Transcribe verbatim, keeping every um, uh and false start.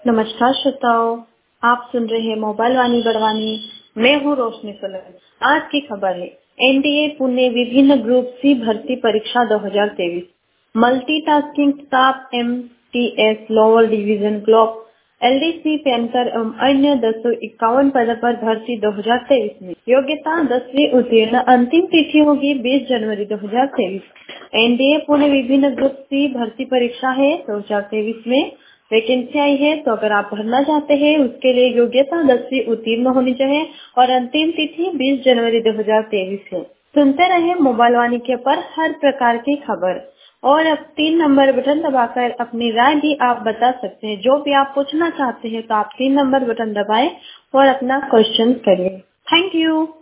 नमस्कार श्रोताओं, आप सुन रहे हैं मोबाइल वाणी बड़वानी। मैं हूँ रोशनी सोलंकी। आज की खबर है एनडीए पुणे विभिन्न ग्रुप सी भर्ती परीक्षा दो हज़ार तेईस, multitasking staff MTS lower division block LDC पैंतर एवं अन्य दस सौ इक्यावन पद पर भर्ती दो हज़ार तेईस में योग्यता दसवीं उत्तीर्ण। अंतिम तिथि होगी बीस जनवरी दो हज़ार तेईस। एनडीए पुणे विभिन्न ग्रुप सी भर्ती परीक्षा है दो हज़ार तेईस में वैकेंसी आई है, तो अगर आप भरना चाहते हैं उसके लिए योग्यता दसवीं उत्तीर्ण होनी चाहिए और अंतिम तिथि बीस जनवरी दो हज़ार तेईस है। सुनते रहे मोबाइल वाणी के पर हर प्रकार की खबर और अब तीन नंबर बटन दबाकर अपनी राय भी आप बता सकते हैं। जो भी आप पूछना चाहते हैं तो आप तीन नंबर बटन दबाएं और अपना क्वेश्चन करिए। Thank you.